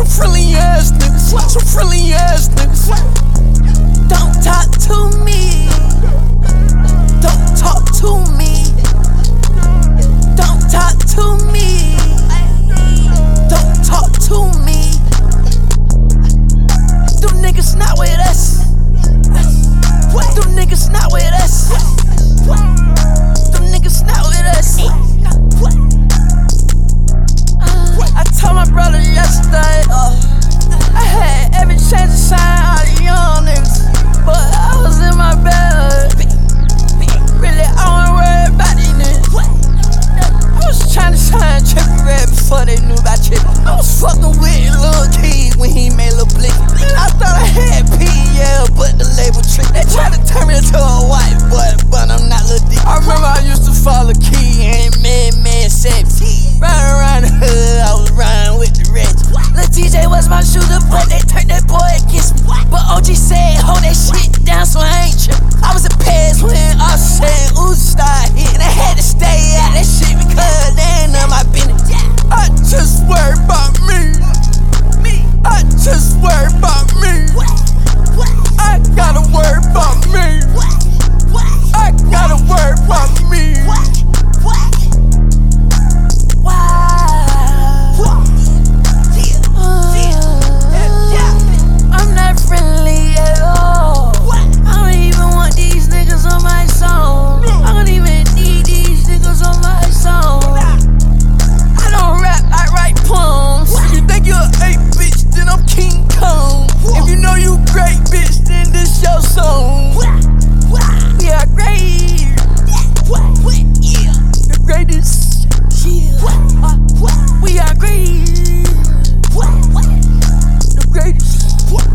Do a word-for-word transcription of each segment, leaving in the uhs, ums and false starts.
Some friendly ass niggas. Some friendly ass niggas. Don't talk to me. Don't talk to me. Don't talk to me. Don't talk to me. Them niggas not with us. Them niggas not with us. Them niggas not with us. I told my brother yesterday, uh, I had every chance to shine all the young niggas, but I was in my bed. Really, I don't worry about these niggas. I was trying to shine Trippie Redd before they knew about Trippie. I was fucking with Lil Keys when he made Lil Blicky. I thought I had P, yeah, but the label trick. They tried to turn me into a white boy, but I'm not Lil D. I remember I used to follow Key and Mad Man Seven. Riding around the hood, I was riding with the rich. Lil D J was my shooter, but they turned that boy against me. But O G said, hold that shit down, so I ain't trippin'. I was a pass when Offset and Uzi started hitting. I had to stay out that shit because they ain't none of my business. I just worry about me. I just worry about me. I gotta worry about me. I gotta worry about me. I'm not friendly at all. I don't even want these niggas on my song. I don't even need these niggas on my song. I don't rap, I write poems. If you think you're an ape bitch, then I'm King Kong. If you know you great bitch, then this your song. We are great. The greatest. We are great. The greatest.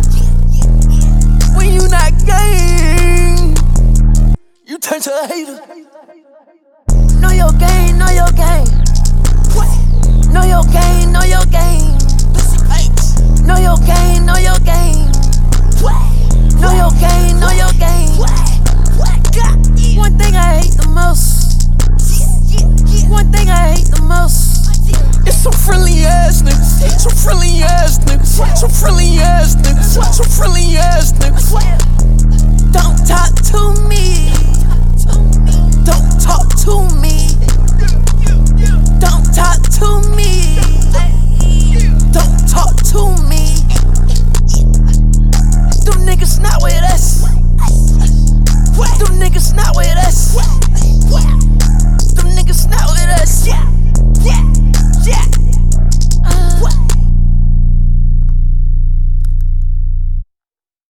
When you not gang, you turn to a hater. Know your game, know your game. Know your game, know your game. Know your game, know your game. Know your game, know your game. One thing I hate the most. One thing I hate the most. It's some friendly ass niggas. Some friendly ass niggas. Some friendly ass niggas. Some friendly ass niggas. Don't talk to